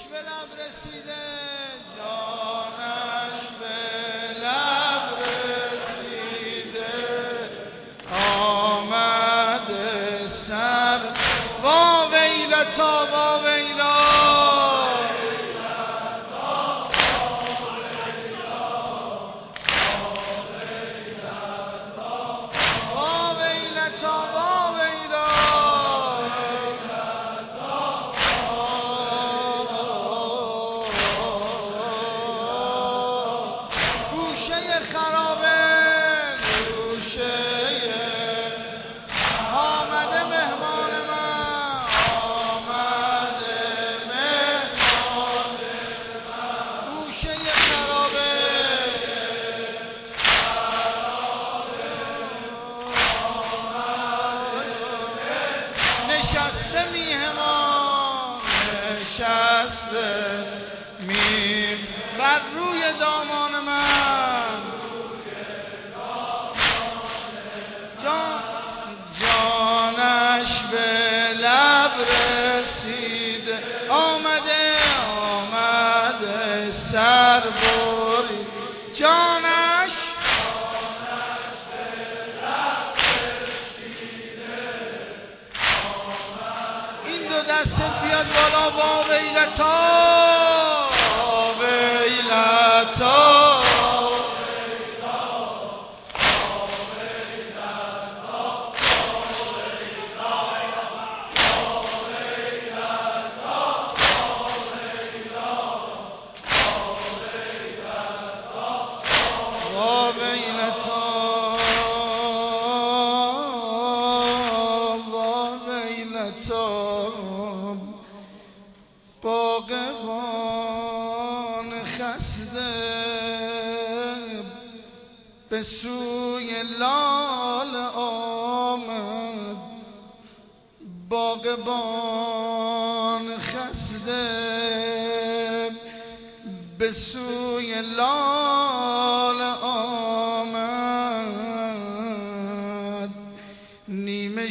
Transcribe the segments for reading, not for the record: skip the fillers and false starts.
به لب رسیده جانش به لب رسیده آمده سر وا ویلتا وا ویلا نشسته میهمان نشسته میم بر روی دامان من جانش به لب رسیده آمده سر بری جانش دستت بیاد بالا وا ویلتا ویلتا باغبان خسته به سوی لال آمد باغبان خسته به سوی لال آمد نیمه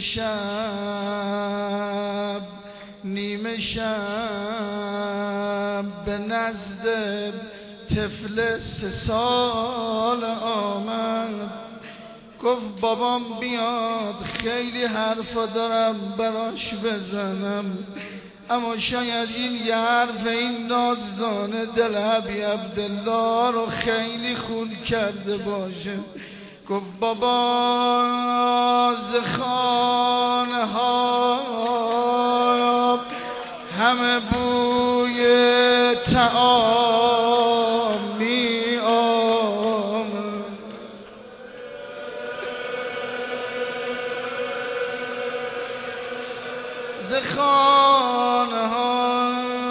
شب به نزد طفل 3 سال آمد گفت بابام بیاد خیلی حرفا دارم براش بزنم اما شاید این یه حرف این نازدانه دل ابی عبدالله رو خیلی خون کرده باشه گفت بابا ز خانه ها همه بوی طعام می آمد ز خانه ها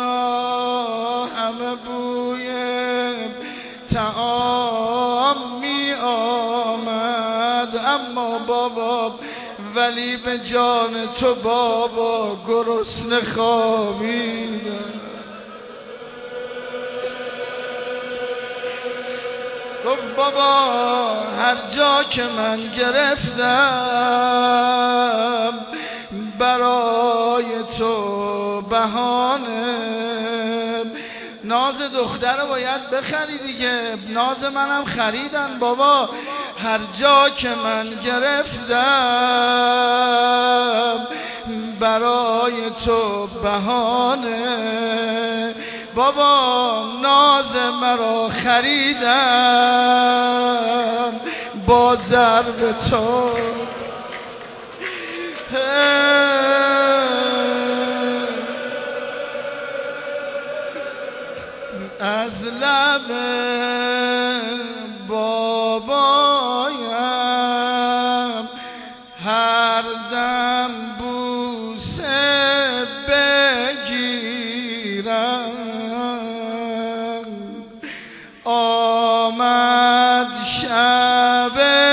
همه بوی طعام می آمد اما بابا ولی به جان تو بابا گرسنه خوابیدم گفت بابا هر جا که من گرفتم برای تو بهانه ناز دختر رو باید بخری دیگه ناز منم خریدن بابا هر جا که من گرفتم برای تو بهانه بابا ناز مرا خریدم با ضرب تو از لب بابایم هر دم بوسه بگیرم آمد شب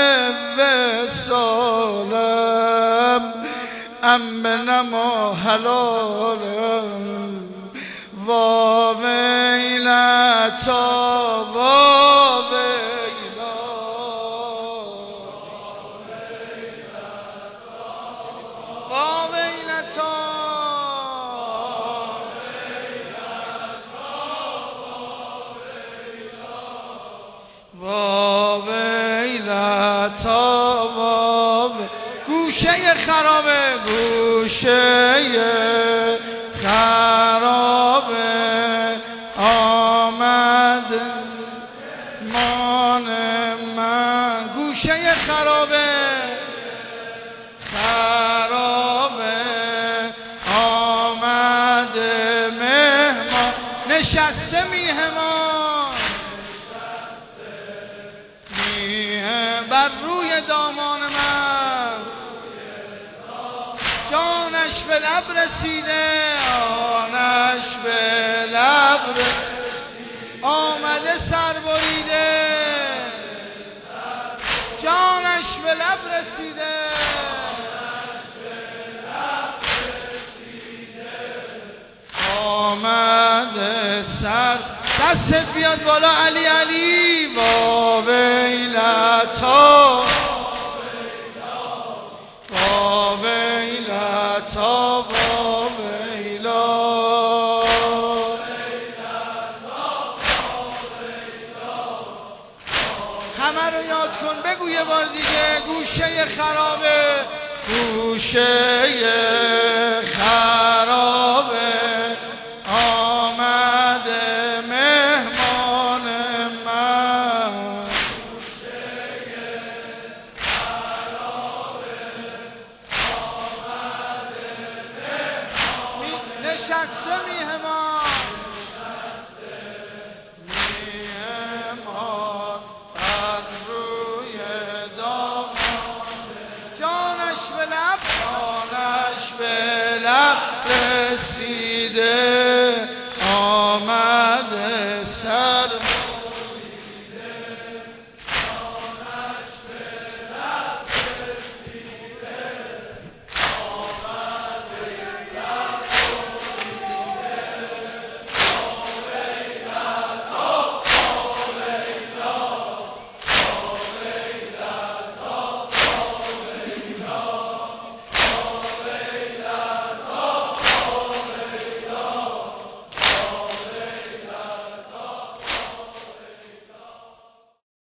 وصالم امه نما حلالم وا ویلتا وا ویلا وا ویلتا گوشه خرابه آمد مان من گوشه خرابه آمد مهمان نشسته میهمان بر روی دامان من جانش به لب رسیده آنش به لب آمده سر بریده جانش به لب رسیده آمده سر دستت بیاد بالا علی علی با ویلتا با ویلتا با ویلا همه رو یاد کن بگو یه بار دیگه گوشه خرابه گوشه خرابه آمده مهمان من گوشه خرابه آمده مهمان نشسته میهمان